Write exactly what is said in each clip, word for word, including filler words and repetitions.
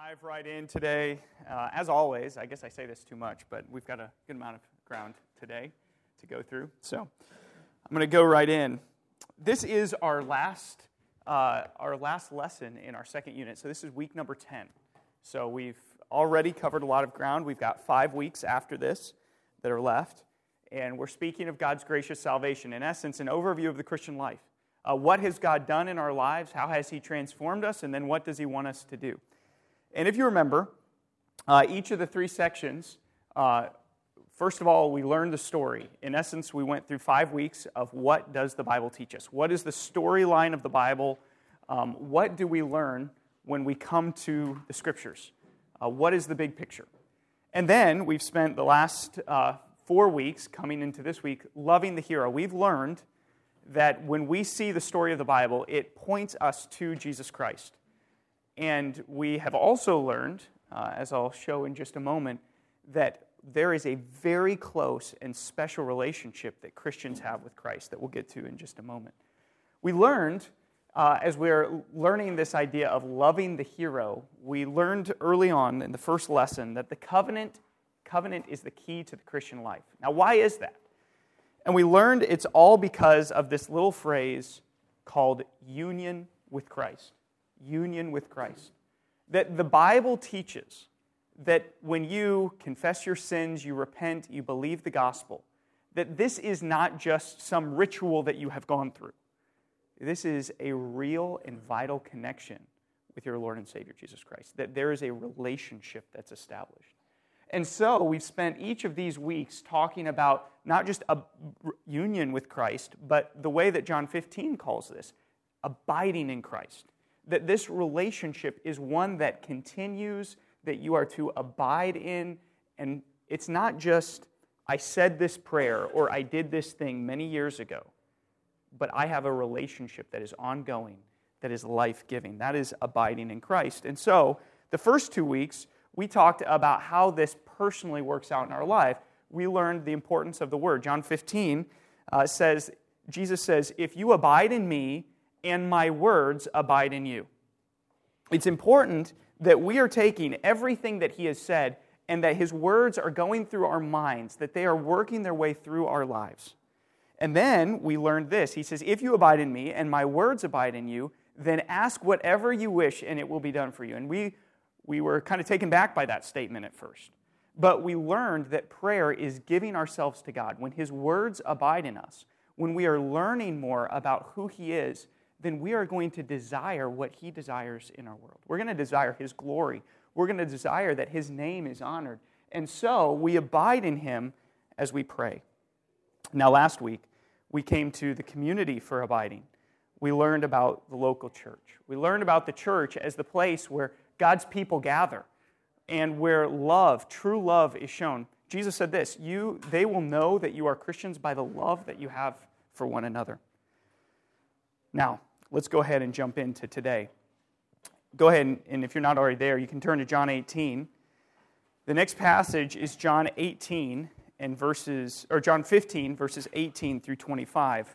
Dive right in today. Uh, as always, I guess I say this too much, but we've got a good amount of ground today to go through. So I'm going to go right in. This is our last uh, our last lesson in our second unit. So this is week number ten. So we've already covered a lot of ground. We've got five weeks after this that are left, and we're speaking of God's gracious salvation. In essence, an overview of the Christian life. Uh, what has God done in our lives? How has He transformed us? And then what does He want us to do? And if you remember, uh, each of the three sections, uh, first of all, we learned the story. In essence, we went through five weeks of what does the Bible teach us? What is the storyline of the Bible? Um, what do we learn when we come to the Scriptures? Uh, what is the big picture? And then we've spent the last uh, four weeks, coming into this week, loving the hero. We've learned that when we see the story of the Bible, it points us to Jesus Christ. And we have also learned, uh, as I'll show in just a moment, that there is a very close and special relationship that Christians have with Christ that we'll get to in just a moment. We learned, uh, as we're learning this idea of loving the hero, we learned early on in the first lesson that the covenant, covenant is the key to the Christian life. Now, why is that? And we learned it's all because of this little phrase called union with Christ. Union with Christ. That the Bible teaches that when you confess your sins, you repent, you believe the gospel, that this is not just some ritual that you have gone through. This is a real and vital connection with your Lord and Savior, Jesus Christ. That there is a relationship that's established. And so we've spent each of these weeks talking about not just a union with Christ, but the way that John fifteen calls this, abiding in Christ. That this relationship is one that continues, that you are to abide in, and it's not just, I said this prayer or I did this thing many years ago, but I have a relationship that is ongoing, that is life-giving. That is abiding in Christ. And so, the first two weeks, we talked about how this personally works out in our life. We learned the importance of the Word. John fifteen uh, says, Jesus says, if you abide in me, and my words abide in you. It's important that we are taking everything that He has said and that His words are going through our minds, that they are working their way through our lives. And then we learned this. He says, if you abide in me and my words abide in you, then ask whatever you wish and it will be done for you. And we, we were kind of taken back by that statement at first. But we learned that prayer is giving ourselves to God. When His words abide in us, when we are learning more about who He is, then we are going to desire what He desires in our world. We're going to desire His glory. We're going to desire that His name is honored. And so we abide in Him as we pray. Now, last week, we came to the community for abiding. We learned about the local church. We learned about the church as the place where God's people gather and where love, true love, is shown. Jesus said this, "You, they will know that you are Christians by the love that you have for one another." Now, let's go ahead and jump into today. Go ahead, and, and if you're not already there, you can turn to John eighteen. The next passage is John eighteen and verses, or John fifteen, verses eighteen through twenty-five.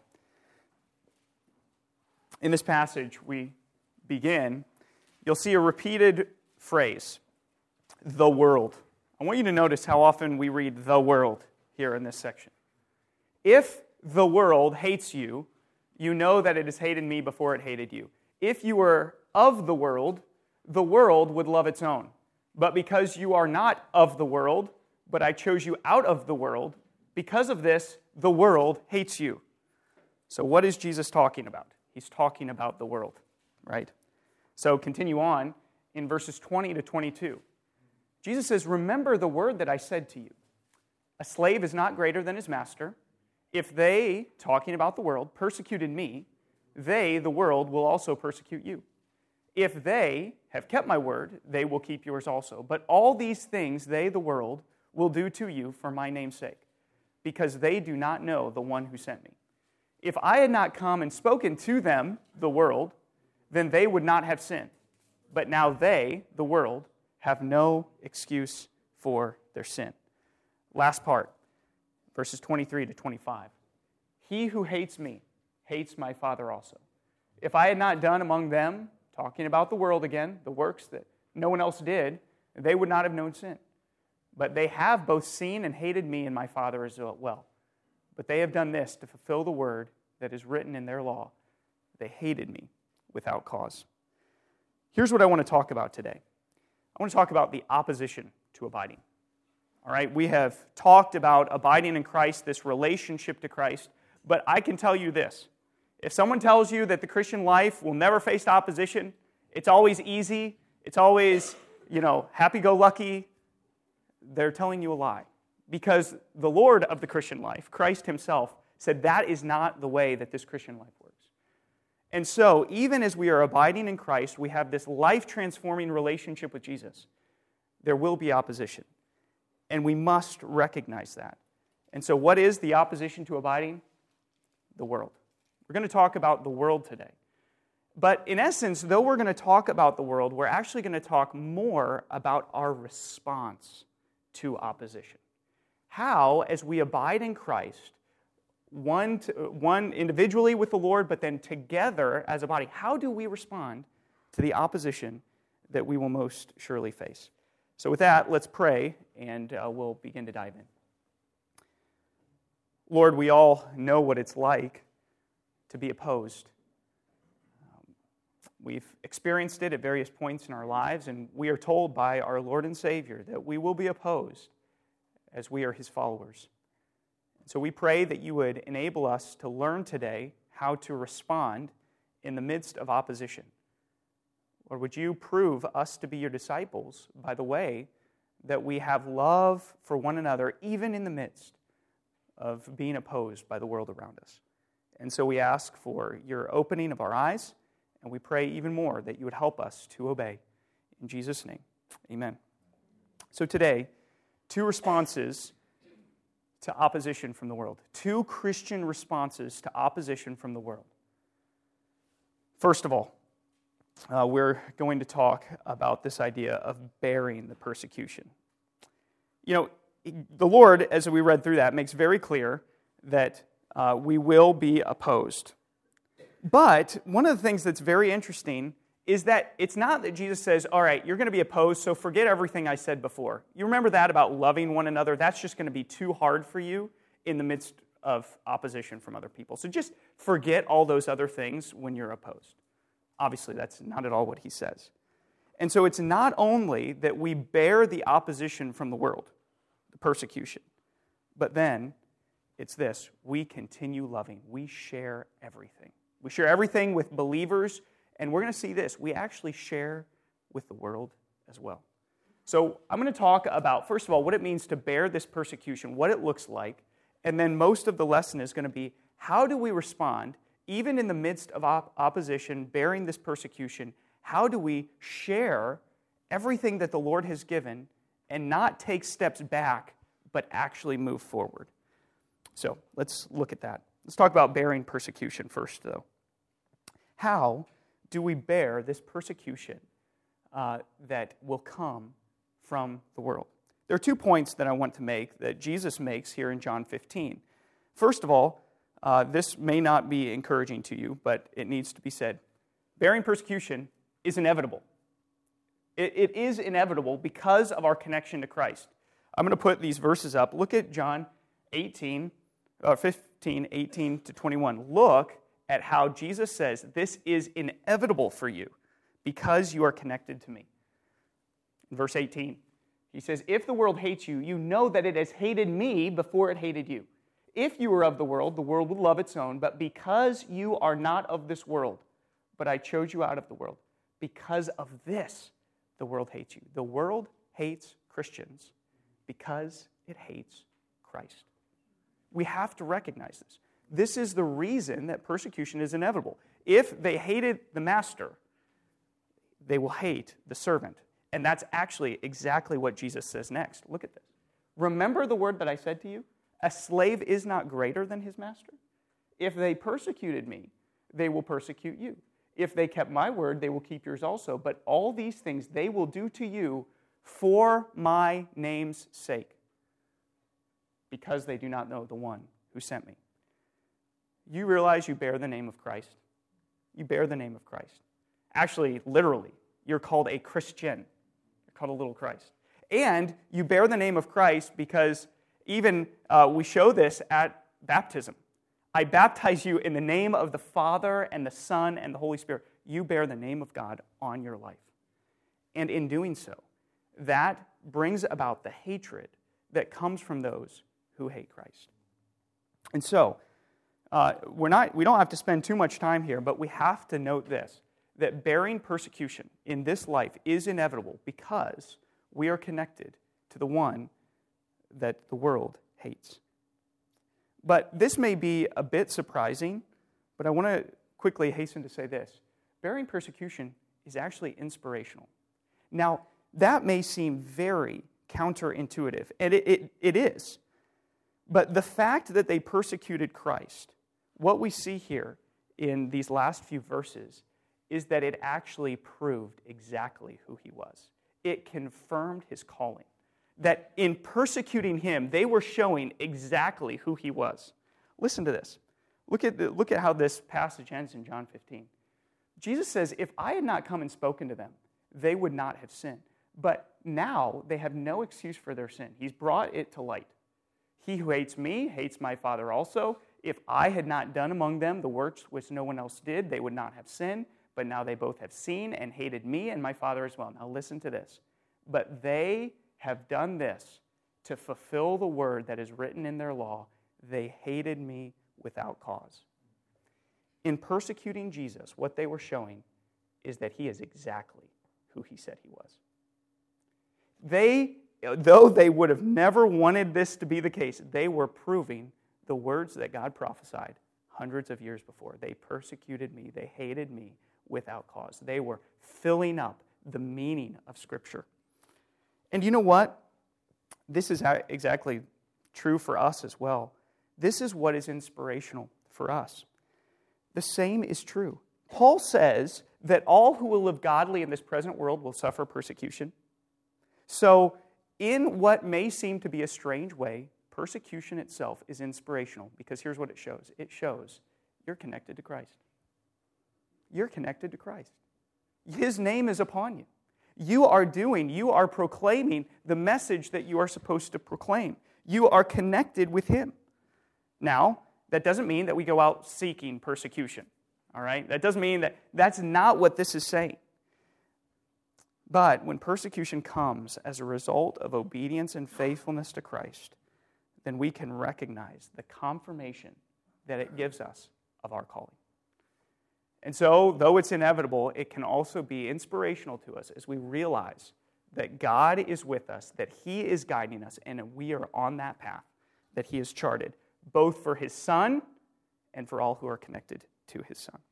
In this passage, we begin. You'll see a repeated phrase, the world. I want you to notice how often we read the world here in this section. If the world hates you, you know that it has hated me before it hated you. If you were of the world, the world would love its own. But because you are not of the world, but I chose you out of the world, because of this, the world hates you. So what is Jesus talking about? He's talking about the world, right? So continue on in verses twenty to twenty-two. Jesus says, remember the word that I said to you. A slave is not greater than his master. If they, talking about the world, persecuted me, they, the world, will also persecute you. If they have kept my word, they will keep yours also. But all these things they, the world, will do to you for my name's sake, because they do not know the one who sent me. If I had not come and spoken to them, the world, then they would not have sinned. But now they, the world, have no excuse for their sin. Last part. Verses twenty-three to twenty-five. He who hates me hates my Father also. If I had not done among them, talking about the world again, the works that no one else did, they would not have known sin. But they have both seen and hated me and my Father as well. But they have done this to fulfill the word that is written in their law. They hated me without cause. Here's what I want to talk about today. I want to talk about the opposition to abiding. All right, we have talked about abiding in Christ, this relationship to Christ, but I can tell you this. If someone tells you that the Christian life will never face opposition, it's always easy, it's always, you know, happy-go-lucky, they're telling you a lie. Because the Lord of the Christian life, Christ himself, said that is not the way that this Christian life works. And so, even as we are abiding in Christ, we have this life-transforming relationship with Jesus. There will be opposition. And we must recognize that. And so what is the opposition to abiding? The world. We're going to talk about the world today. But in essence, though we're going to talk about the world, we're actually going to talk more about our response to opposition. How, as we abide in Christ, one, to, one individually with the Lord, but then together as a body, how do we respond to the opposition that we will most surely face? So with that, let's pray, and uh, we'll begin to dive in. Lord, we all know what it's like to be opposed. Um, we've experienced it at various points in our lives, and we are told by our Lord and Savior that we will be opposed as we are his followers. So we pray that you would enable us to learn today how to respond in the midst of opposition. Or would you prove us to be your disciples by the way that we have love for one another, even in the midst of being opposed by the world around us? And so we ask for your opening of our eyes, and we pray even more that you would help us to obey. In Jesus' name, amen. So today, two responses to opposition from the world. Two Christian responses to opposition from the world. First of all, Uh, we're going to talk about this idea of bearing the persecution. You know, the Lord, as we read through that, makes very clear that uh, we will be opposed. But one of the things that's very interesting is that it's not that Jesus says, all right, you're going to be opposed, so forget everything I said before. You remember that about loving one another? That's just going to be too hard for you in the midst of opposition from other people. So just forget all those other things when you're opposed. Obviously, that's not at all what he says. And so it's not only that we bear the opposition from the world, the persecution, but then it's this: we continue loving. We share everything. We share everything with believers, and we're going to see this. We actually share with the world as well. So I'm going to talk about, first of all, what it means to bear this persecution, what it looks like, and then most of the lesson is going to be, how do we respond even in the midst of op- opposition, bearing this persecution? How do we share everything that the Lord has given and not take steps back, but actually move forward? So let's look at that. Let's talk about bearing persecution first, though. How do we bear this persecution uh, that will come from the world? There are two points that I want to make that Jesus makes here in John fifteen. First of all, Uh, this may not be encouraging to you, but it needs to be said. Bearing persecution is inevitable. It, it is inevitable because of our connection to Christ. I'm going to put these verses up. Look at John eighteen, uh, fifteen, eighteen to twenty-one. Look at how Jesus says this is inevitable for you because you are connected to me. In verse eighteen, he says, if the world hates you, you know that it has hated me before it hated you. If you were of the world, the world would love its own, but because you are not of this world, but I chose you out of the world, because of this, the world hates you. The world hates Christians because it hates Christ. We have to recognize this. This is the reason that persecution is inevitable. If they hated the master, they will hate the servant. And that's actually exactly what Jesus says next. Look at this. Remember the word that I said to you? A slave is not greater than his master. If they persecuted me, they will persecute you. If they kept my word, they will keep yours also. But all these things they will do to you for my name's sake, because they do not know the one who sent me. You realize you bear the name of Christ? You bear the name of Christ. Actually, literally, you're called a Christian. You're called a little Christ. And you bear the name of Christ because even uh, we show this at baptism. I baptize you in the name of the Father and the Son and the Holy Spirit. You bear the name of God on your life. And in doing so, that brings about the hatred that comes from those who hate Christ. And so, uh, we're not, we don't have to spend too much time here, but we have to note this, that bearing persecution in this life is inevitable because we are connected to the one that the world hates. But this may be a bit surprising, but I want to quickly hasten to say this. Bearing persecution is actually inspirational. Now, that may seem very counterintuitive, and it, it, it is. But the fact that they persecuted Christ, what we see here in these last few verses is that it actually proved exactly who he was. It confirmed his calling. That in persecuting him, they were showing exactly who he was. Listen to this. Look at, the, look at how this passage ends in John fifteen. Jesus says, if I had not come and spoken to them, they would not have sinned. But now they have no excuse for their sin. He's brought it to light. He who hates me hates my Father also. If I had not done among them the works which no one else did, they would not have sinned. But now they both have seen and hated me and my Father as well. Now listen to this. But they have done this to fulfill the word that is written in their law. They hated me without cause. In persecuting Jesus, what they were showing is that he is exactly who he said he was. They, though they would have never wanted this to be the case, they were proving the words that God prophesied hundreds of years before. They persecuted me. They hated me without cause. They were filling up the meaning of Scripture. And you know what? This is exactly true for us as well. This is what is inspirational for us. The same is true. Paul says that all who will live godly in this present world will suffer persecution. So, in what may seem to be a strange way, persecution itself is inspirational because here's what it shows. It shows you're connected to Christ. You're connected to Christ. His name is upon you. You are doing, you are proclaiming the message that you are supposed to proclaim. You are connected with him. Now, that doesn't mean that we go out seeking persecution. All right? That doesn't mean that that's not what this is saying. But when persecution comes as a result of obedience and faithfulness to Christ, then we can recognize the confirmation that it gives us of our calling. And so, though it's inevitable, it can also be inspirational to us as we realize that God is with us, that he is guiding us, and we are on that path that he has charted, both for his Son and for all who are connected to his Son.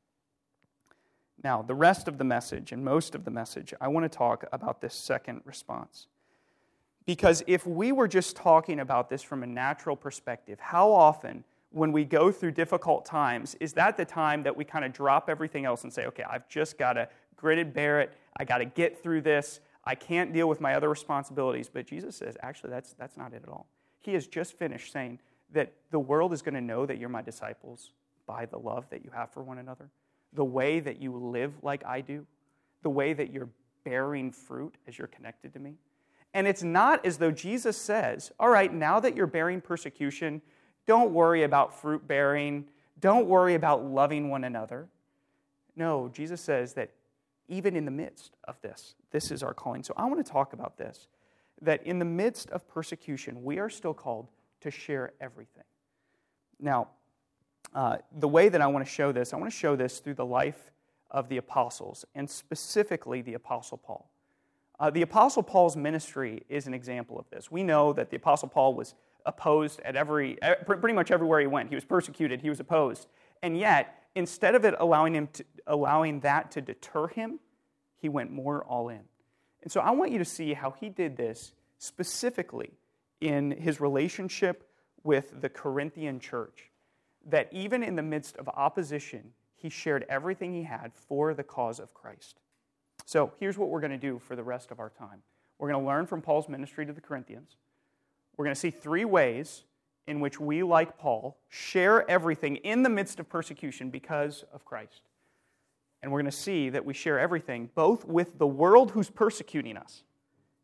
Now, the rest of the message, and most of the message, I want to talk about this second response. Because if we were just talking about this from a natural perspective, how often when we go through difficult times, is that the time that we kind of drop everything else and say, okay, I've just got to grit it, bear it, I got to get through this, I can't deal with my other responsibilities. But Jesus says, actually, that's, that's not it at all. He has just finished saying that the world is going to know that you're my disciples by the love that you have for one another, the way that you live like I do, the way that you're bearing fruit as you're connected to me. And it's not as though Jesus says, all right, now that you're bearing persecution, don't worry about fruit bearing. Don't worry about loving one another. No, Jesus says that even in the midst of this, this is our calling. So I want to talk about this, that in the midst of persecution, we are still called to share everything. Now, uh, the way that I want to show this, I want to show this through the life of the apostles, and specifically the Apostle Paul. Uh, the Apostle Paul's ministry is an example of this. We know that the Apostle Paul was opposed at every, pretty much everywhere he went. He was persecuted, he was opposed. And yet, instead of it allowing him to, allowing that to deter him, he went more all in. And so I want you to see how he did this specifically in his relationship with the Corinthian church. That even in the midst of opposition, he shared everything he had for the cause of Christ. So here's what we're going to do for the rest of our time. We're going to learn from Paul's ministry to the Corinthians. We're going to see three ways in which we, like Paul, share everything in the midst of persecution because of Christ. And we're going to see that we share everything both with the world who's persecuting us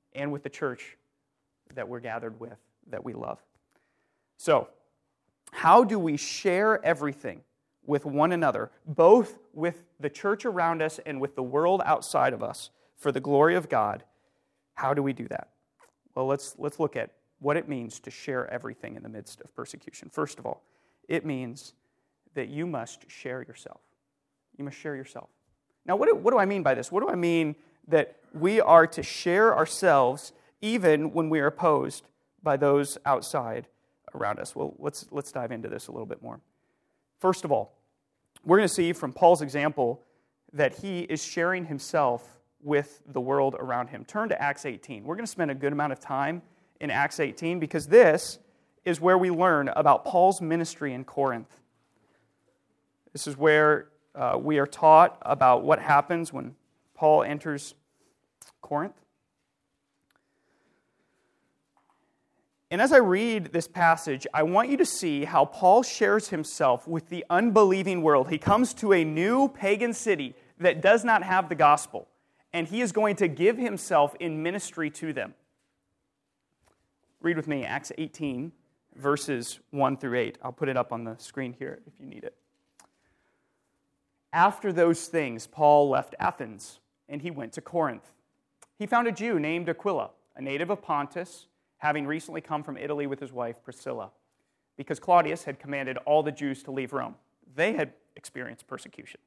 and with the church that we're gathered with, that we love. So, how do we share everything with one another, both with the church around us and with the world outside of us, for the glory of God? How do we do that? Well, let's, let's look at what it means to share everything in the midst of persecution. First of all, it means that you must share yourself. You must share yourself. Now, what do, what do I mean by this? What do I mean that we are to share ourselves even when we are opposed by those outside around us? Well, let's, let's dive into this a little bit more. First of all, we're going to see from Paul's example that he is sharing himself with the world around him. Turn to Acts eighteen. We're going to spend a good amount of time in Acts eighteen because this is where we learn about Paul's ministry in Corinth. This is where uh, we are taught about what happens when Paul enters Corinth. And as I read this passage, I want you to see how Paul shares himself with the unbelieving world. He comes to a new pagan city that does not have the gospel, and he is going to give himself in ministry to them. Read with me, Acts eighteen, verses one through eight. I'll put it up on the screen here if you need it. After those things, Paul left Athens, and he went to Corinth. He found a Jew named Aquila, a native of Pontus, having recently come from Italy with his wife Priscilla, because Claudius had commanded all the Jews to leave Rome. They had experienced persecution.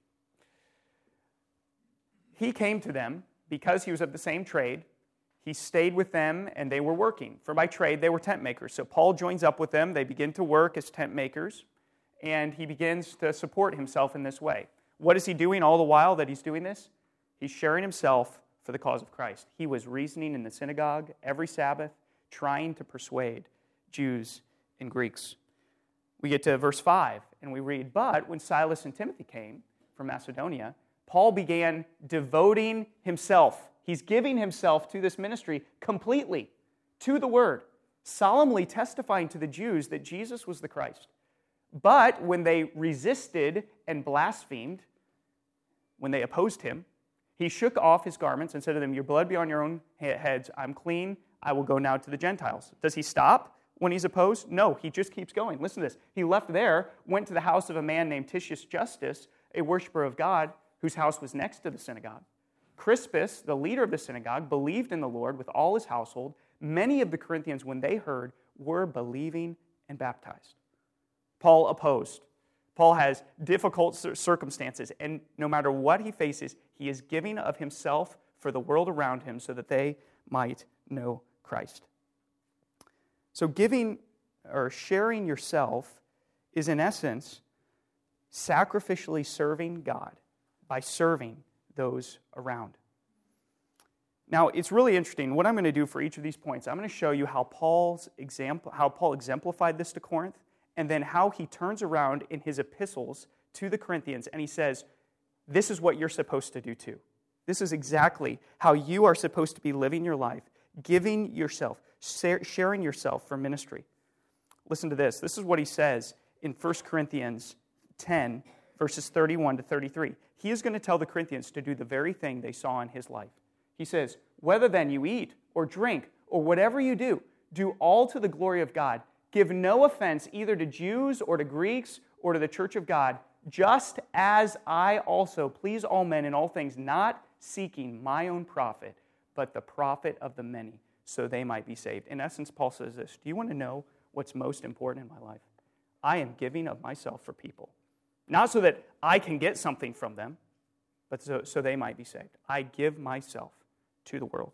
He came to them because he was of the same trade. He stayed with them, and they were working, for by trade they were tent makers. So Paul joins up with them. They begin to work as tent makers, and he begins to support himself in this way. What is he doing all the while that he's doing this? He's sharing himself for the cause of Christ. He was reasoning in the synagogue every Sabbath, trying to persuade Jews and Greeks. We get to verse five, and we read, "But when Silas and Timothy came from Macedonia, Paul began devoting himself." He's giving himself to this ministry completely, to the word, solemnly testifying to the Jews that Jesus was the Christ. But when they resisted and blasphemed, when they opposed him, he shook off his garments and said to them, "Your blood be on your own heads. I'm clean. I will go now to the Gentiles." Does he stop when he's opposed? No, he just keeps going. Listen to this. He left there, went to the house of a man named Titius Justus, a worshiper of God, whose house was next to the synagogue. Crispus, the leader of the synagogue, believed in the Lord with all his household. Many of the Corinthians, when they heard, were believing and baptized. Paul opposed. Paul has difficult circumstances, and no matter what he faces, he is giving of himself for the world around him so that they might know Christ. So giving or sharing yourself is in essence sacrificially serving God by serving those around. Now, it's really interesting. What I'm going to do for each of these points, I'm going to show you how Paul's example, how Paul exemplified this to Corinth, and then how he turns around in his epistles to the Corinthians and he says, this is what you're supposed to do too. This is exactly how you are supposed to be living your life, giving yourself, sharing yourself for ministry. Listen to this. This is what he says in First Corinthians ten, verses thirty-one to thirty-three. He is going to tell the Corinthians to do the very thing they saw in his life. He says, "Whether then you eat or drink or whatever you do, do all to the glory of God. Give no offense either to Jews or to Greeks or to the church of God, just as I also please all men in all things, not seeking my own profit, but the profit of the many, so they might be saved." In essence, Paul says this: do you want to know what's most important in my life? I am giving of myself for people. Not so that I can get something from them, but so, so they might be saved. I give myself to the world.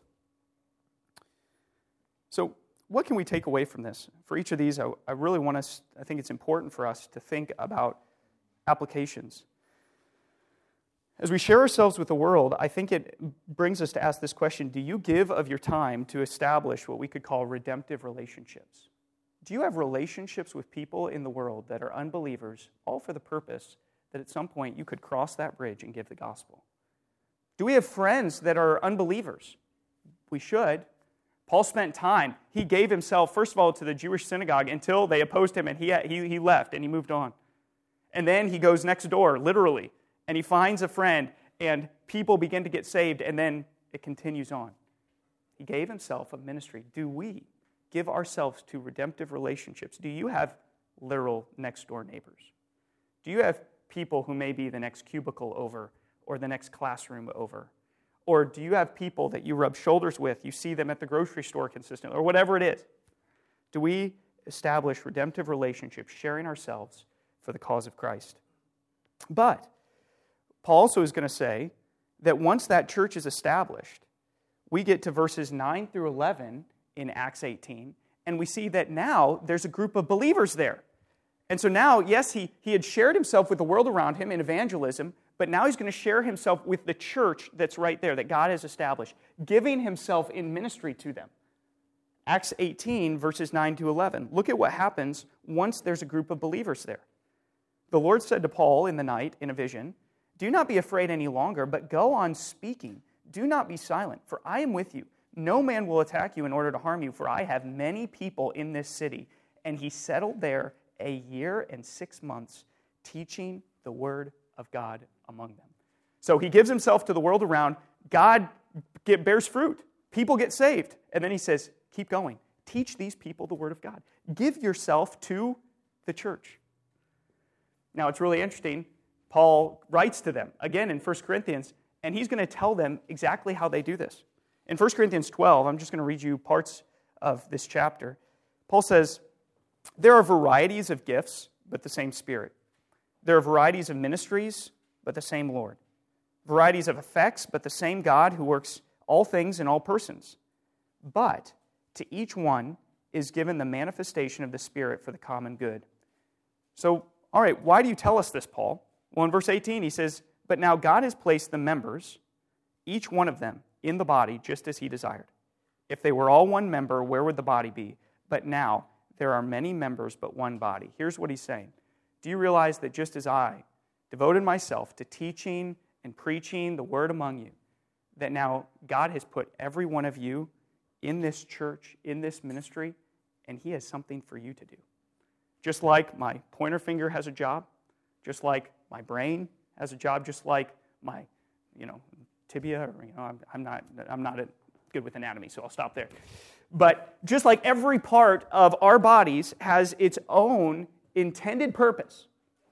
So what can we take away from this? For each of these, I, I really want us, I think it's important for us to think about applications. As we share ourselves with the world, I think it brings us to ask this question: do you give of your time to establish what we could call redemptive relationships? Do you have relationships with people in the world that are unbelievers, all for the purpose that at some point you could cross that bridge and give the gospel? Do we have friends that are unbelievers? We should. Paul spent time. He gave himself, first of all, to the Jewish synagogue until they opposed him, and he, he, he left, and he moved on. And then he goes next door, literally, and he finds a friend, and people begin to get saved, and then it continues on. He gave himself a ministry. Do we give ourselves to redemptive relationships? Do you have literal next-door neighbors? Do you have people who may be the next cubicle over or the next classroom over? Or do you have people that you rub shoulders with, you see them at the grocery store consistently, or whatever it is? Do we establish redemptive relationships, sharing ourselves for the cause of Christ? But Paul also is going to say that once that church is established, we get to verses nine through eleven in Acts eighteen, and we see that now there's a group of believers there. And so now, yes, he, he had shared himself with the world around him in evangelism, but now he's going to share himself with the church that's right there, that God has established, giving himself in ministry to them. Acts eighteen, verses nine to eleven. Look at what happens once there's a group of believers there. The Lord said to Paul in the night in a vision, "Do not be afraid any longer, but go on speaking. Do not be silent, for I am with you. No man will attack you in order to harm you, for I have many people in this city." And he settled there a year and six months, teaching the word of God among them. So he gives himself to the world around. God get, bears fruit. People get saved. And then he says, keep going. Teach these people the word of God. Give yourself to the church. Now, it's really interesting. Paul writes to them, again in First Corinthians, and he's going to tell them exactly how they do this. In First Corinthians twelve, I'm just going to read you parts of this chapter. Paul says, "There are varieties of gifts, but the same Spirit. There are varieties of ministries, but the same Lord. Varieties of effects, but the same God who works all things in all persons. But to each one is given the manifestation of the Spirit for the common good." So, all right, why do you tell us this, Paul? Well, in verse eighteen, he says, "But now God has placed the members, each one of them, in the body just as he desired. If they were all one member, where would the body be? But now there are many members, but one body." Here's what he's saying. Do you realize that just as I devoted myself to teaching and preaching the word among you, that now God has put every one of you in this church, in this ministry, and he has something for you to do? Just like my pointer finger has a job, just like my brain has a job, just like my, you know, tibia, or, you know, I'm, I'm not, I'm not a, good with anatomy, so I'll stop there. But just like every part of our bodies has its own intended purpose,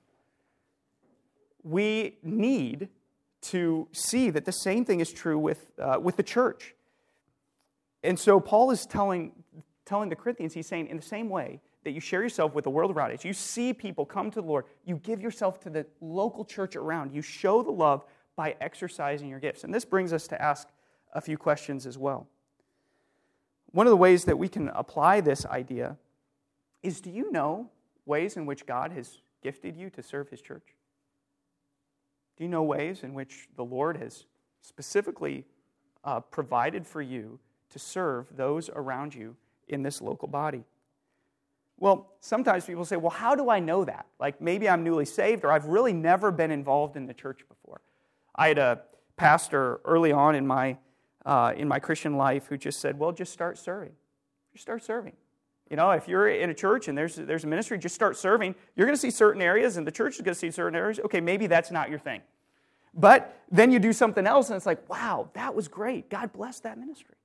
we need to see that the same thing is true with, uh, with the church. And so Paul is telling, telling the Corinthians, he's saying, in the same way that you share yourself with the world around us, you see people come to the Lord, you give yourself to the local church around, you show the love by exercising your gifts. And this brings us to ask a few questions as well. One of the ways that we can apply this idea is, do you know ways in which God has gifted you to serve his church? Do you know ways in which the Lord has specifically uh, provided for you to serve those around you in this local body? Well, sometimes people say, well, how do I know that? Like, maybe I'm newly saved, or I've really never been involved in the church before. I had a pastor early on in my uh, in my Christian life who just said, well, just start serving. Just start serving. You know, if you're in a church and there's there's a ministry, just start serving. You're going to see certain areas, and the church is going to see certain areas. Okay, maybe that's not your thing. But then you do something else, and it's like, wow, that was great. God bless that ministry.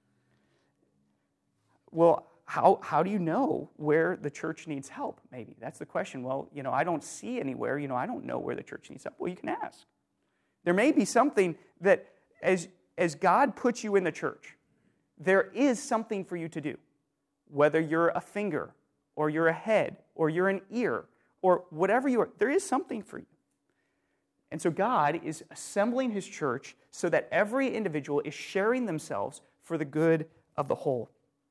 Well, how how do you know where the church needs help? Maybe that's the question. Well, you know, I don't see anywhere. You know, I don't know where the church needs help. Well, you can ask. There may be something that, as as God puts you in the church, there is something for you to do. Whether you're a finger, or you're a head, or you're an ear, or whatever you are, there is something for you. And so God is assembling his church so that every individual is sharing themselves for the good of the whole.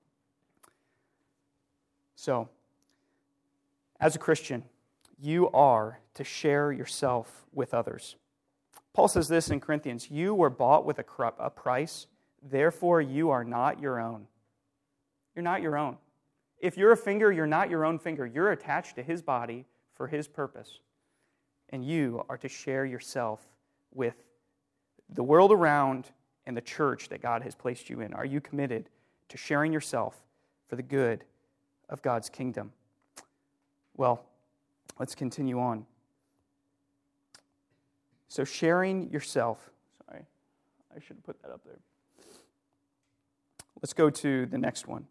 So, as a Christian, you are to share yourself with others. Paul says this in Corinthians, "You were bought with a price, therefore you are not your own." You're not your own. If you're a finger, you're not your own finger. You're attached to his body for his purpose. And you are to share yourself with the world around and the church that God has placed you in. Are you committed to sharing yourself for the good of God's kingdom? Well, let's continue on. So sharing yourself, sorry, I should have put that up there. Let's go to the next one.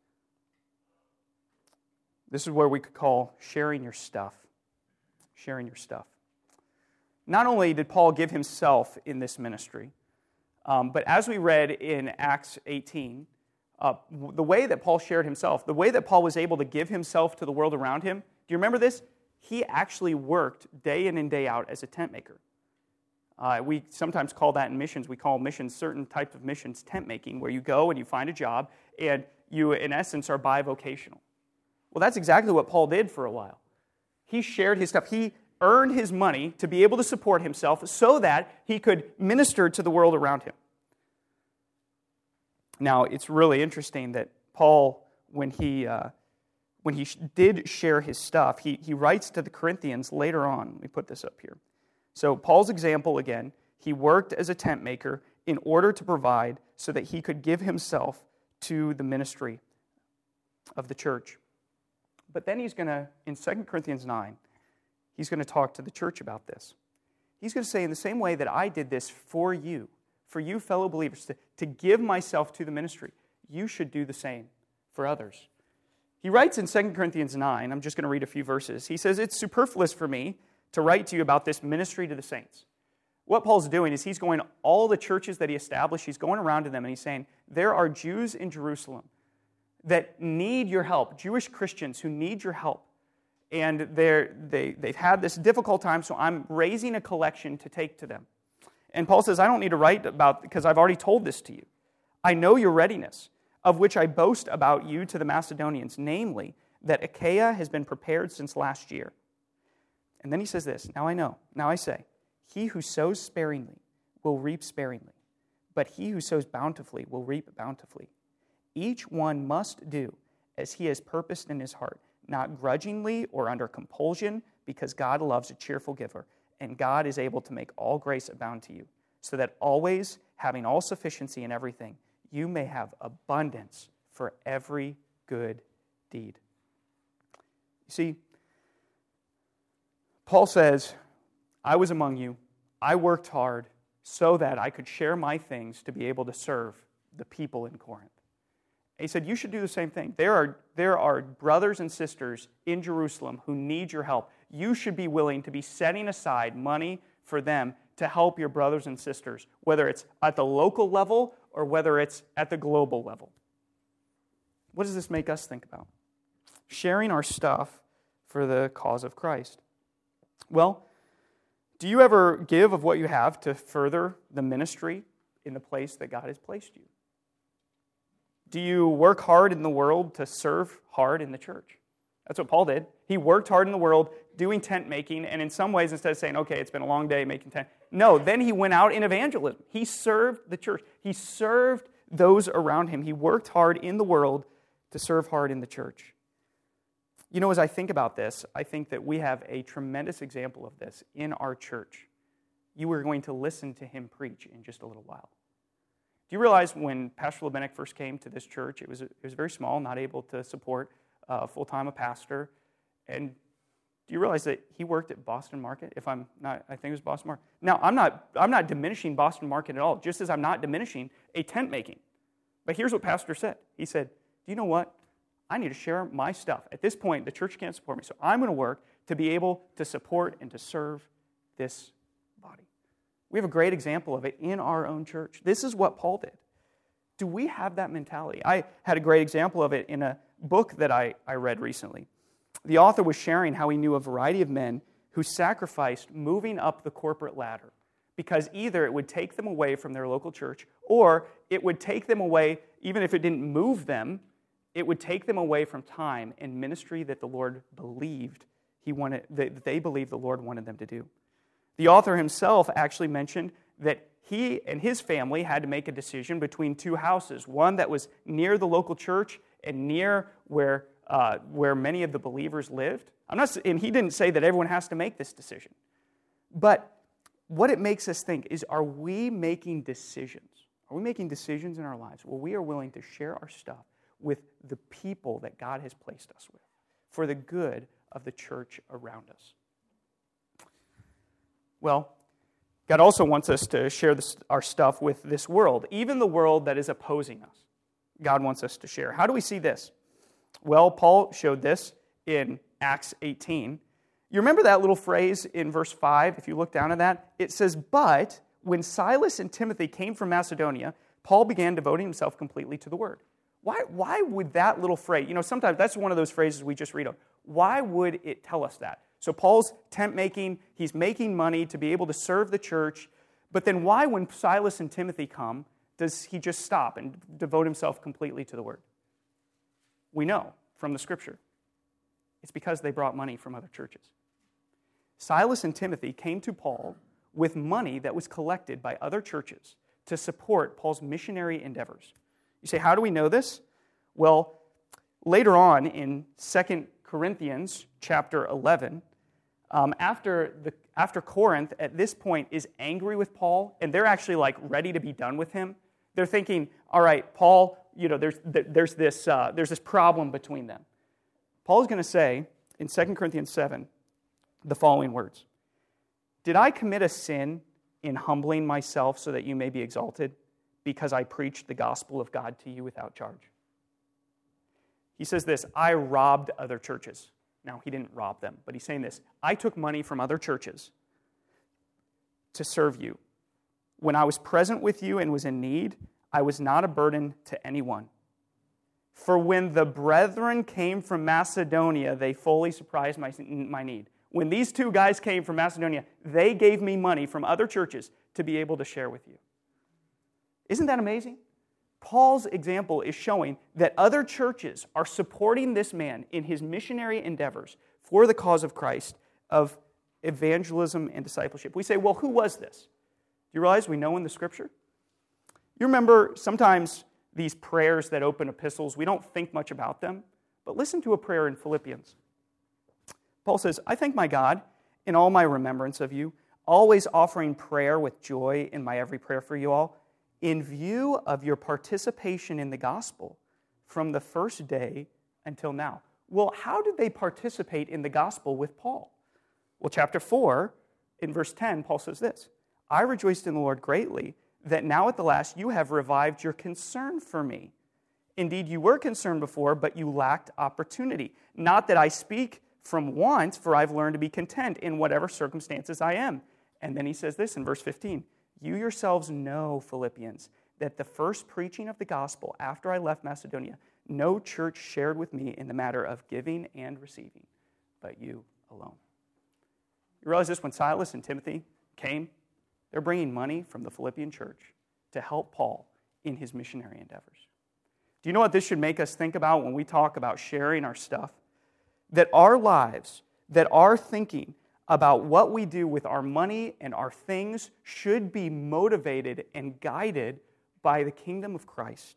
This is where we could call sharing your stuff. Sharing your stuff. Not only did Paul give himself in this ministry, um, but as we read in Acts eighteen, uh, the way that Paul shared himself, the way that Paul was able to give himself to the world around him, do you remember this? He actually worked day in and day out as a tent maker. Uh, we sometimes call that in missions, we call missions, certain types of missions, tent making, where you go and you find a job and you, in essence, are bivocational. Well, that's exactly what Paul did for a while. He shared his stuff. He earned his money to be able to support himself so that he could minister to the world around him. Now, it's really interesting that Paul, when he uh, when he did share his stuff, he, he writes to the Corinthians later on. Let me put this up here. So Paul's example again, he worked as a tent maker in order to provide so that he could give himself to the ministry of the church. But then he's going to, in Second Corinthians nine, he's going to talk to the church about this. He's going to say, in the same way that I did this for you, for you fellow believers, to, to give myself to the ministry, you should do the same for others. He writes in Second Corinthians nine, I'm just going to read a few verses. He says, it's superfluous for me to write to you about this ministry to the saints. What Paul's doing is he's going to all the churches that he established, he's going around to them and he's saying, there are Jews in Jerusalem that need your help, Jewish Christians who need your help. And they're, they, they've had this difficult time, so I'm raising a collection to take to them. And Paul says, I don't need to write about, because I've already told this to you. I know your readiness, of which I boast about you to the Macedonians, namely, that Achaia has been prepared since last year. And then he says this, now I know, now I say, he who sows sparingly will reap sparingly, but he who sows bountifully will reap bountifully. Each one must do as he has purposed in his heart, not grudgingly or under compulsion, because God loves a cheerful giver, and God is able to make all grace abound to you, so that always, having all sufficiency in everything, you may have abundance for every good deed. You see, Paul says, I was among you, I worked hard so that I could share my things to be able to serve the people in Corinth. He said, you should do the same thing. There are, there are brothers and sisters in Jerusalem who need your help. You should be willing to be setting aside money for them to help your brothers and sisters, whether it's at the local level or whether it's at the global level. What does this make us think about? Sharing our stuff for the cause of Christ. Well, do you ever give of what you have to further the ministry in the place that God has placed you? Do you work hard in the world to serve hard in the church? That's what Paul did. He worked hard in the world doing tent making, and in some ways, instead of saying, okay, it's been a long day making tent, no, then he went out in evangelism. He served the church. He served those around him. He worked hard in the world to serve hard in the church. You know, as I think about this, I think that we have a tremendous example of this in our church. You are going to listen to him preach in just a little while. Do you realize when Pastor Lebenek first came to this church, it was it was very small, not able to support uh, full-time a pastor, and do you realize that he worked at Boston Market? If I'm not, I think it was Boston Market. Now, I'm not I'm not diminishing Boston Market at all, just as I'm not diminishing a tent making. But here's what Pastor said. He said, do you know what? I need to share my stuff. At this point, the church can't support me, so I'm going to work to be able to support and to serve this body. We have a great example of it in our own church. This is what Paul did. Do we have that mentality? I had a great example of it in a book that I, I read recently. The author was sharing how he knew a variety of men who sacrificed moving up the corporate ladder because either it would take them away from their local church or it would take them away, even if it didn't move them, it would take them away from time and ministry that the Lord believed he wanted, that they believed the Lord wanted them to do. The author himself actually mentioned that he and his family had to make a decision between two houses, one that was near the local church and near where uh, where many of the believers lived. I'm not, and he didn't say that everyone has to make this decision. But what it makes us think is, are we making decisions? Are we making decisions in our lives where we are willing to share our stuff with the people that God has placed us with for the good of the church around us? Well, God also wants us to share this, our stuff with this world, even the world that is opposing us. God wants us to share. How do we see this? Well, Paul showed this in Acts eighteen. You remember that little phrase in verse five? If you look down at that, it says, "But when Silas and Timothy came from Macedonia, Paul began devoting himself completely to the word." Why, why would that little phrase, you know, sometimes that's one of those phrases we just read of. Why would it tell us that? So Paul's tent making, he's making money to be able to serve the church, but then why, when Silas and Timothy come, does he just stop and devote himself completely to the word? We know from the scripture. It's because they brought money from other churches. Silas and Timothy came to Paul with money that was collected by other churches to support Paul's missionary endeavors. You say, how do we know this? Well, later on in Second Corinthians chapter eleven, um, after the after Corinth at this point is angry with Paul, and they're actually like ready to be done with him. They're thinking, all right, Paul, you know, there's there's this uh, there's this problem between them. Paul is going to say in Second Corinthians seven the following words: "Did I commit a sin in humbling myself so that you may be exalted, because I preached the gospel of God to you without charge?" He says this, "I robbed other churches." Now, he didn't rob them, but he's saying this, "I took money from other churches to serve you. When I was present with you and was in need, I was not a burden to anyone. For when the brethren came from Macedonia, they fully surprised my, my need." When these two guys came from Macedonia, they gave me money from other churches to be able to share with you. Isn't that amazing? Paul's example is showing that other churches are supporting this man in his missionary endeavors for the cause of Christ, of evangelism and discipleship. We say, well, who was this? Do you realize we know in the Scripture? You remember sometimes these prayers that open epistles, we don't think much about them, but listen to a prayer in Philippians. Paul says, "I thank my God in all my remembrance of you, always offering prayer with joy in my every prayer for you all, in view of your participation in the gospel from the first day until now." Well, how did they participate in the gospel with Paul? Well, chapter four, in verse ten, Paul says this, "I rejoiced in the Lord greatly that now at the last you have revived your concern for me. Indeed, you were concerned before, but you lacked opportunity. Not that I speak from want, for I've learned to be content in whatever circumstances I am." And then he says this in verse fifteen, "You yourselves know, Philippians, that the first preaching of the gospel after I left Macedonia, no church shared with me in the matter of giving and receiving, but you alone." You realize this, when Silas and Timothy came, they're bringing money from the Philippian church to help Paul in his missionary endeavors. Do you know what this should make us think about when we talk about sharing our stuff? That our lives, that our thinking about what we do with our money and our things should be motivated and guided by the kingdom of Christ.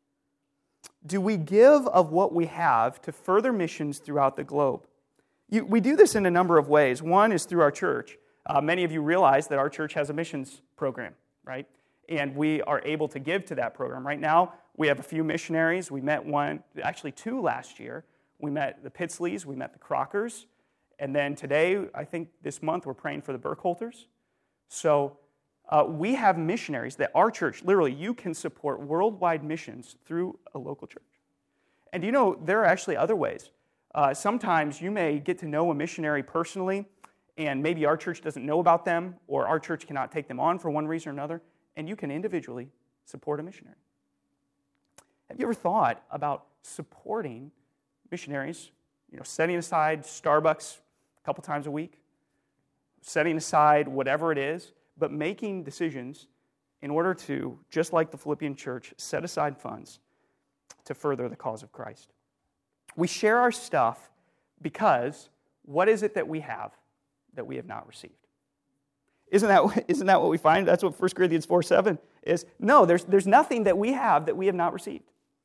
Do we give of what we have to further missions throughout the globe? You, we do this in a number of ways. One is through our church. Uh, many of you realize that our church has a missions program, right? And we are able to give to that program. Right now, we have a few missionaries. We met one, actually two last year. We met the Pitsleys, we met the Crockers, and then today, I think this month, we're praying for the Burkholters. So uh, we have missionaries that our church, literally, you can support worldwide missions through a local church. And you know, there are actually other ways. Uh, sometimes you may get to know a missionary personally, and maybe our church doesn't know about them, or our church cannot take them on for one reason or another, and you can individually support a missionary. Have you ever thought about supporting missionaries, you know, setting aside Starbucks a couple times a week, setting aside whatever it is, but making decisions in order to, just like the Philippian church, set aside funds to further the cause of Christ? We share our stuff because what is it that we have that we have not received? Isn't that, isn't that what we find? That's what First Corinthians four seven is. No, there's, there's nothing that we have that we have not received.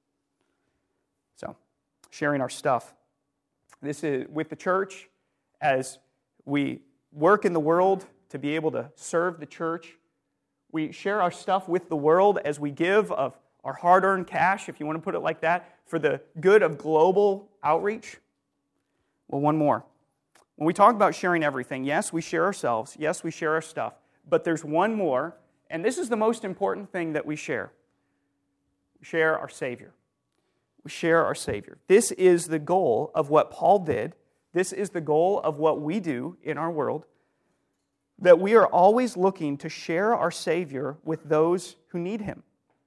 So, sharing our stuff. This is with the church as we work in the world to be able to serve the church. We share our stuff with the world as we give of our hard-earned cash, if you want to put it like that, for the good of global outreach. Well, one more. When we talk about sharing everything, yes, we share ourselves. Yes, we share our stuff. But there's one more, and this is the most important thing that we share. share our Savior. We share our Savior. This is the goal of what Paul did. This is the goal of what we do in our world, that we are always looking to share our Savior with those who need Him.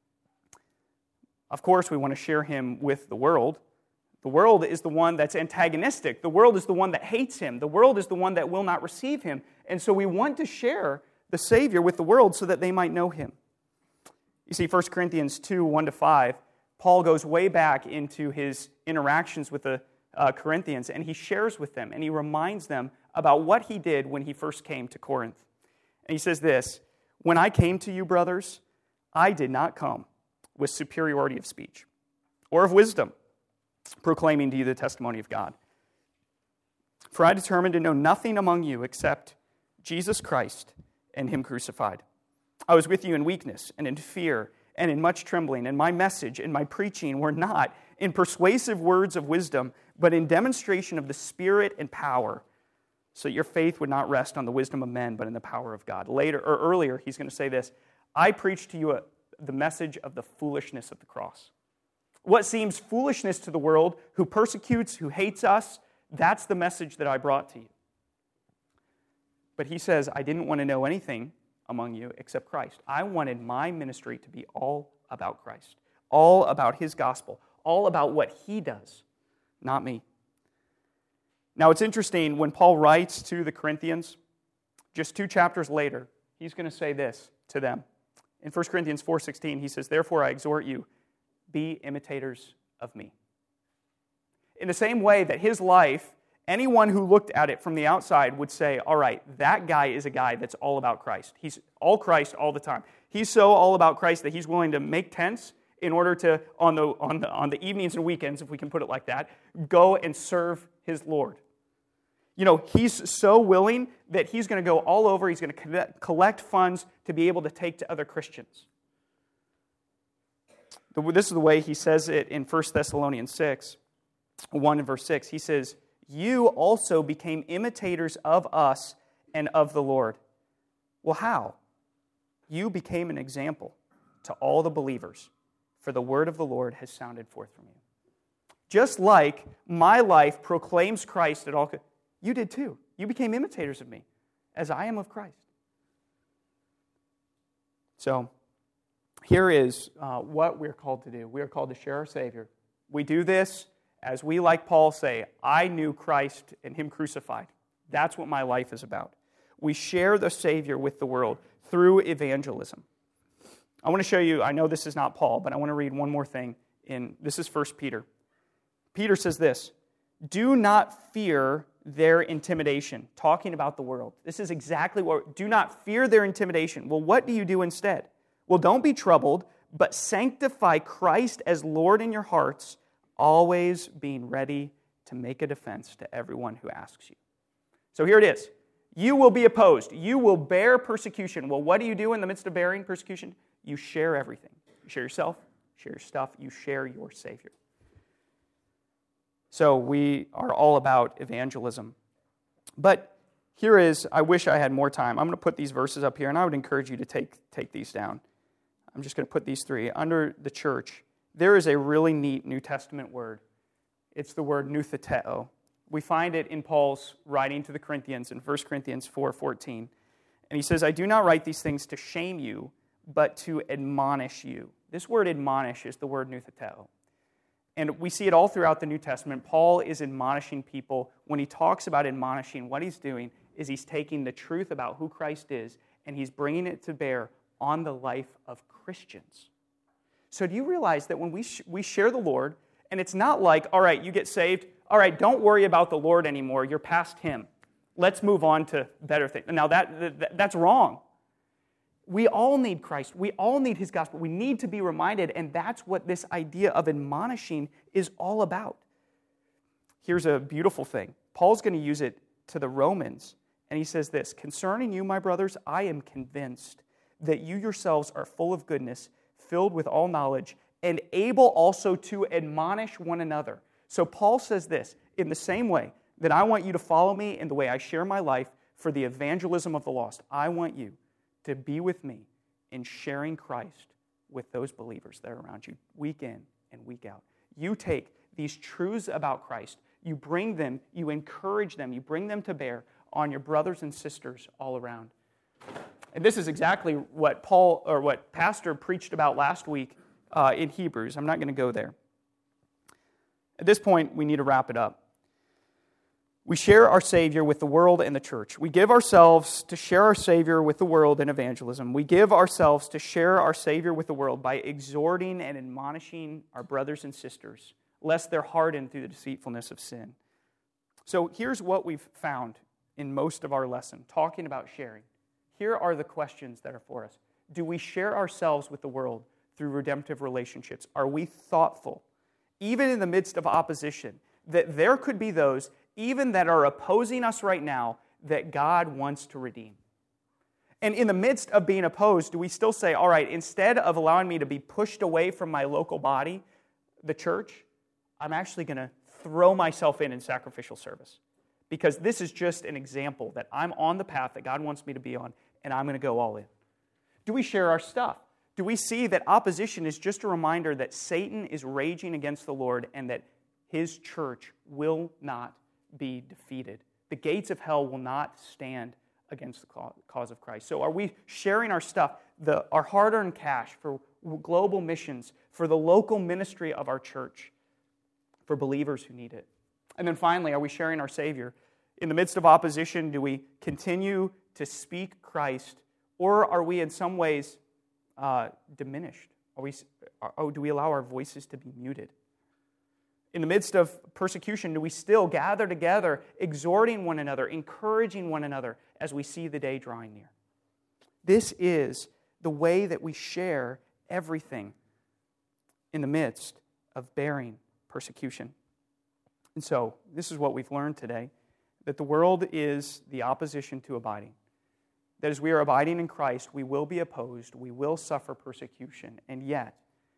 Of course, we want to share Him with the world. The world is the one that's antagonistic. The world is the one that hates Him. The world is the one that will not receive Him. And so we want to share the Savior with the world so that they might know Him. You see, First Corinthians two, one to five, Paul goes way back into his interactions with the uh, Corinthians, and he shares with them, and he reminds them about what he did when he first came to Corinth. And he says this, "When I came to you, brothers, I did not come with superiority of speech or of wisdom, proclaiming to you the testimony of God. For I determined to know nothing among you except Jesus Christ and Him crucified. I was with you in weakness and in fear and in much trembling, and my message and my preaching were not in persuasive words of wisdom, but in demonstration of the Spirit and power, so that your faith would not rest on the wisdom of men, but in the power of God." Later, or earlier, he's going to say this, "I preach to you a, the message of the foolishness of the cross." What seems foolishness to the world, who persecutes, who hates us, that's the message that I brought to you. But he says, I didn't want to know anything among you except Christ. I wanted my ministry to be all about Christ, all about His gospel, all about what He does, not me. Now, it's interesting, when Paul writes to the Corinthians, just two chapters later, he's going to say this to them. In First Corinthians four sixteen, he says, "Therefore I exhort you, be imitators of me." In the same way that his life, anyone who looked at it from the outside would say, all right, that guy is a guy that's all about Christ. He's all Christ all the time. He's so all about Christ that he's willing to make tents in order to, on the, on the, on the evenings and weekends, if we can put it like that, go and serve his Lord. You know, he's so willing that he's going to go all over, he's going to collect funds to be able to take to other Christians. This is the way he says it in First Thessalonians six, one and verse six. He says, "You also became imitators of us and of the Lord." Well, how? "You became an example to all the believers, for the word of the Lord has sounded forth from you." Just like my life proclaims Christ at all, you did too. You became imitators of me, as I am of Christ. So, here is uh, what we're called to do. We are called to share our Savior. We do this as we, like Paul, say, I knew Christ and Him crucified. That's what my life is about. We share the Savior with the world through evangelism. I want to show you, I know this is not Paul, but I want to read one more thing. In This is First Peter. Peter says this, "Do not fear their intimidation," talking about the world. This is exactly what, do not fear their intimidation. Well, what do you do instead? Well, don't be troubled, but sanctify Christ as Lord in your hearts, always being ready to make a defense to everyone who asks you. So here it is. You will be opposed. You will bear persecution. Well, what do you do in the midst of bearing persecution? You share everything. You share yourself, share your stuff, you share your Savior. So we are all about evangelism. But here is, I wish I had more time. I'm going to put these verses up here, and I would encourage you to take, take these down. I'm just going to put these three. Under the church, there is a really neat New Testament word. It's the word noutheteo. We find it in Paul's writing to the Corinthians in First Corinthians four fourteen. And he says, "I do not write these things to shame you, but to admonish you." This word admonish is the word noutheteo. And we see it all throughout the New Testament. Paul is admonishing people. When he talks about admonishing, what he's doing is he's taking the truth about who Christ is and he's bringing it to bear on the life of Christians. So do you realize that when we sh- we share the Lord, and it's not like, all right, you get saved, all right, don't worry about the Lord anymore, you're past Him. Let's move on to better things. Now that, that that's wrong. We all need Christ. We all need His gospel. We need to be reminded, and that's what this idea of admonishing is all about. Here's a beautiful thing. Paul's going to use it to the Romans, and he says this, "Concerning you, my brothers, I am convinced that you yourselves are full of goodness, filled with all knowledge, and able also to admonish one another." So Paul says this, in the same way that I want you to follow me in the way I share my life for the evangelism of the lost, I want you to be with me in sharing Christ with those believers that are around you, week in and week out. You take these truths about Christ, you bring them, you encourage them, you bring them to bear on your brothers and sisters all around. And this is exactly what Paul, or what Pastor preached about last week uh, in Hebrews. I'm not going to go there. At this point, we need to wrap it up. We share our Savior with the world and the church. We give ourselves to share our Savior with the world in evangelism. We give ourselves to share our Savior with the world by exhorting and admonishing our brothers and sisters, lest they're hardened through the deceitfulness of sin. So here's what we've found in most of our lesson, talking about sharing. Here are the questions that are for us. Do we share ourselves with the world through redemptive relationships? Are we thoughtful, even in the midst of opposition, that there could be those, even that are opposing us right now, that God wants to redeem? And in the midst of being opposed, do we still say, all right, instead of allowing me to be pushed away from my local body, the church, I'm actually going to throw myself in in sacrificial service? Because this is just an example that I'm on the path that God wants me to be on, and I'm going to go all in. Do we share our stuff? Do we see that opposition is just a reminder that Satan is raging against the Lord and that his church will not be defeated? The gates of hell will not stand against the cause of Christ. So are we sharing our stuff, the, our hard-earned cash for global missions, for the local ministry of our church, for believers who need it? And then finally, are we sharing our Savior? In the midst of opposition, do we continue to speak Christ, or are we in some ways uh, diminished? Are we, or do we allow our voices to be muted? In the midst of persecution, do we still gather together, exhorting one another, encouraging one another as we see the day drawing near? This is the way that we share everything in the midst of bearing persecution. And so, this is what we've learned today, that the world is the opposition to abiding. That as we are abiding in Christ, we will be opposed, we will suffer persecution, and yet,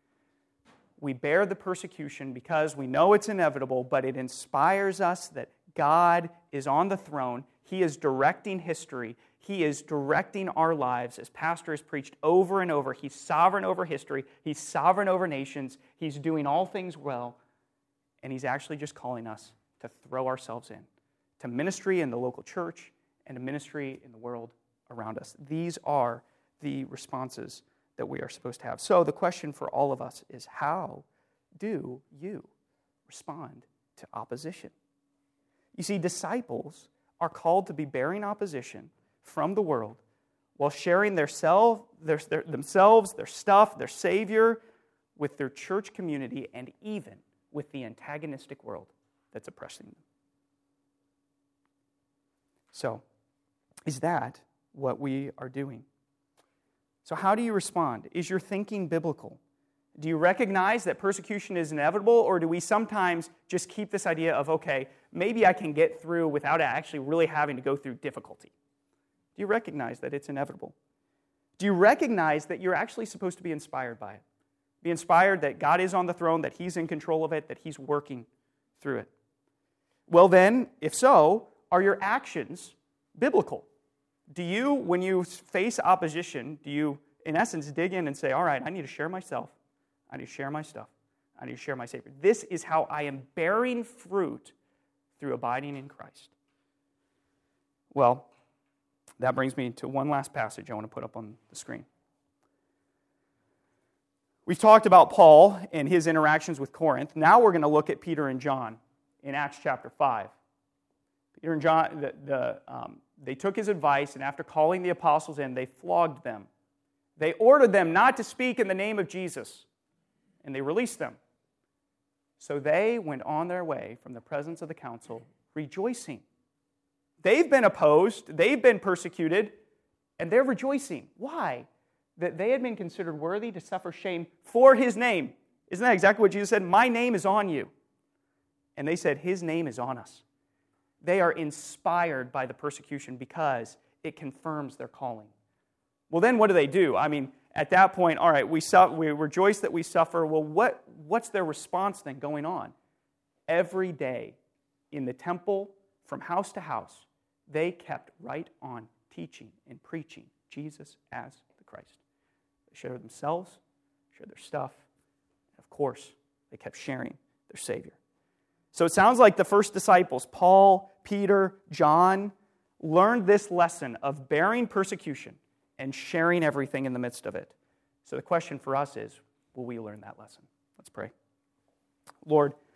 we bear the persecution because we know it's inevitable, but it inspires us that God is on the throne. He is directing history. He is directing our lives, as Pastor has preached over and over. He's sovereign over history. He's sovereign over nations. He's doing all things well. And He's actually just calling us to throw ourselves in, to ministry in the local church and to ministry in the world around us. These are the responses that we are supposed to have. So the question for all of us is, how do you respond to opposition? You see, disciples are called to be bearing opposition from the world while sharing their self, their, their, themselves, their stuff, their Savior with their church community and even with the antagonistic world that's oppressing them. So, is that what we are doing? So how do you respond? Is your thinking biblical? Do you recognize that persecution is inevitable, or do we sometimes just keep this idea of, okay, maybe I can get through without actually really having to go through difficulty? Do you recognize that it's inevitable? Do you recognize that you're actually supposed to be inspired by it? Be inspired that God is on the throne, that He's in control of it, that He's working through it. Well then, if so, are your actions biblical? Do you, when you face opposition, do you, in essence, dig in and say, all right, I need to share myself, I need to share my stuff, I need to share my Savior. This is how I am bearing fruit through abiding in Christ. Well, that brings me to one last passage I want to put up on the screen. We've talked about Paul and his interactions with Corinth. Now we're going to look at Peter and John in Acts chapter five. Peter and John, the, the, um, they took his advice, and after calling the apostles in, they flogged them. They ordered them not to speak in the name of Jesus, and they released them. So they went on their way from the presence of the council, rejoicing. They've been opposed, they've been persecuted, and they're rejoicing. Why? That they had been considered worthy to suffer shame for His name. Isn't that exactly what Jesus said? My name is on you. And they said, His name is on us. They are inspired by the persecution because it confirms their calling. Well, then what do they do? I mean, at that point, all right, we su- we rejoice that we suffer. Well, what what's their response then going on? Every day in the temple, from house to house, they kept right on teaching and preaching Jesus as the Christ. They shared themselves, shared their stuff. Of course, they kept sharing their Savior. So it sounds like the first disciples, Paul, Peter, John, learned this lesson of bearing persecution and sharing everything in the midst of it. So the question for us is, will we learn that lesson? Let's pray. Lord,